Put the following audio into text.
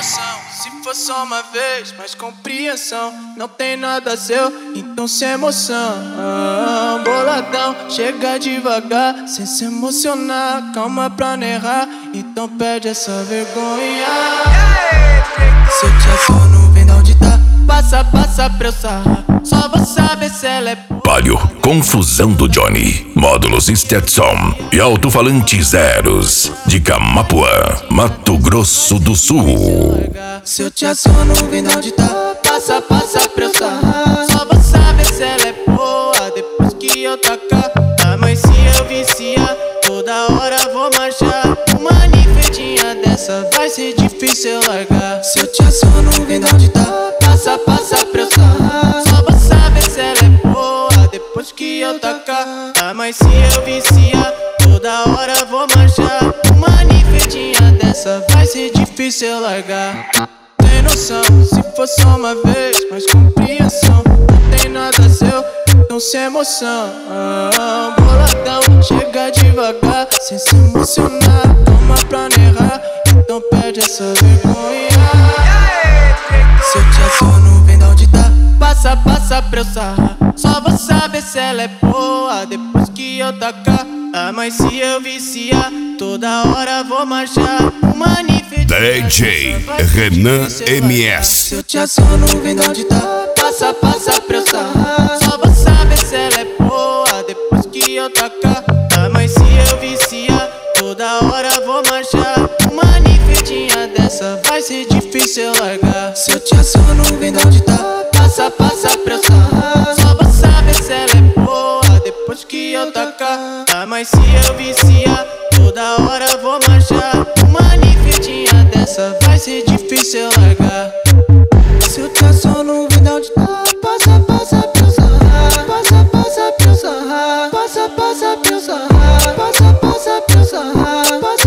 noção, se for só uma vez, mais compreensão. Não tem nada seu, então sem emoção. Boladão, chega devagar, sem se emocionar. Calma pra não errar, então perde essa vergonha. Se eu te assono, vem da onde tá. Passa pra eu sarrar. Só vou saber se ela é Palio, confusão do Johnny, módulos Stetson e alto-falante zeros de Camapuã, Mato Grosso do Sul. Se eu te assono, vem da onde tá. Passa pra eu sarrar. Só vou saber se ela é boa depois que eu tacar. Mas se eu viciar, toda hora vou marchar. Uma nifedinha dessa vai ser difícil eu largar. Se eu te assono, vem da onde tá. Passa pra eu sarrar. Só vou saber se ela é boa depois que eu tacar. Mas se eu viciar, toda hora vou marchar. Uma nifedinha dessa vai ser difícil eu largar. Tem noção, se for só uma vez, mais compreensão. Não tem nada seu, então sem emoção. Boladão, chega devagar, sem se emocionar. Calma pra não errar, então perde essa vergonha. Se eu te assono, vem da onde tá. Passa pra eu sarrar. Só vou saber se ela é boa depois que eu tacar. Mas se eu viciar, toda hora vou marchar. Uma nifedinha DJ Renan MS. Se eu te assono, vem da onde tá. Passa pra eu sarrar. Só vou saber se ela é boa depois que eu tacar. Mas se eu viciar, toda hora vou marchar. Uma nifedinha dessa vai ser difícil eu largar. Se eu te assono, vem da onde tá. Passa pra eu sarrar. Só vou saber se ela é boa depois que eu tacar. Mas se eu viciar, toda hora vou marchar. Uma nifedinha dessa vai ser difícil eu largar. Se eu te assono, vem da onde tá. Passa pra eu sarrar. Passa pra eu sarrar. Passa pra eu sarrar. Passa pra eu sarrar.